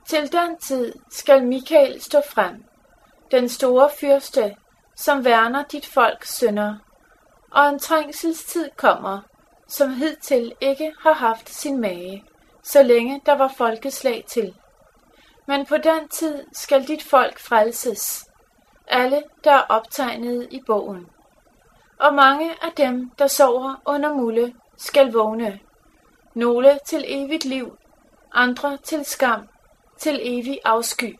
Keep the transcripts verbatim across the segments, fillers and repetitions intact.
Til den tid skal Mikael stå frem, den store fyrste, som værner dit folks synder, og en trængselstid kommer, som hidtil ikke har haft sin mage, så længe der var folkeslag til. Men på den tid skal dit folk frelses, alle der er optegnet i bogen. Og mange af dem, der sover under mulde, skal vågne, nogle til evigt liv, andre til skam, til evig afsky.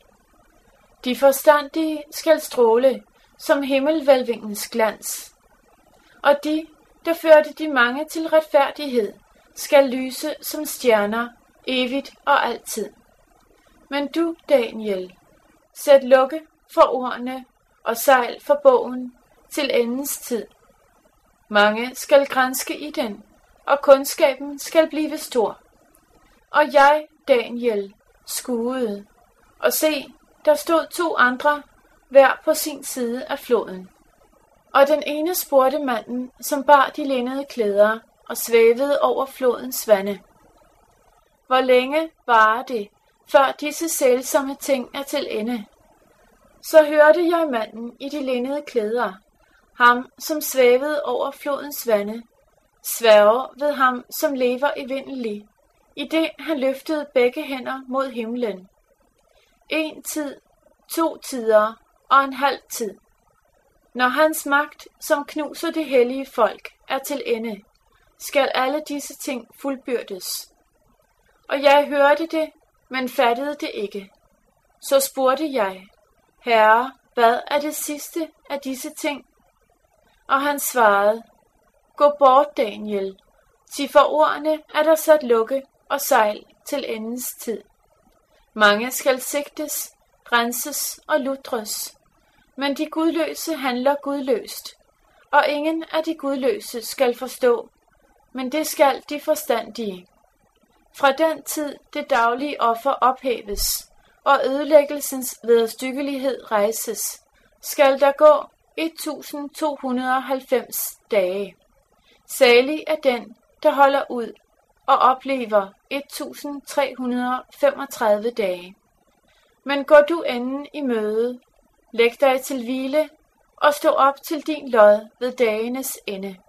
De forstandige skal stråle som himmelvælvingens glans, og de, der førte de mange til retfærdighed, skal lyse som stjerner evigt og altid. Men du, Daniel, sæt lukke for ordene og sejl for bogen til endens tid. Mange skal granske i den, og kundskaben skal blive stor. Og jeg, Daniel, skuede, og se, der stod to andre, hver på sin side af floden. Og den ene spurgte manden, som bar de linnede klæder og svævede over flodens vande: Hvor længe varer det, før disse sælsomme ting er til ende? Så hørte jeg manden i de linnede klæder, ham som svævede over flodens vande, sværge ved ham, som lever evindelig, i det han løftede begge hænder mod himlen. En tid, to tider og en halv tid. Når hans magt, som knuser det hellige folk, er til ende, skal alle disse ting fuldbyrdes. Og jeg hørte det, men fattede det ikke. Så spurgte jeg: Herre, hvad er det sidste af disse ting? Og han svarede: Gå bort, Daniel, til for ordene er der sat lukke og sejl til endens tid. Mange skal sigtes, renses og lutres, men de gudløse handler gudløst, og ingen af de gudløse skal forstå, men det skal de forstandige. Fra den tid det daglige offer ophæves, og ødelæggelsens vederstyggelighed rejses, skal der gå et tusind to hundrede og halvfems dage. Salig er den, der holder ud og oplever et tusind tre hundrede og femogtredive dage. Men går du enden i møde, læg dig til hvile og stå op til din lod ved dagenes ende.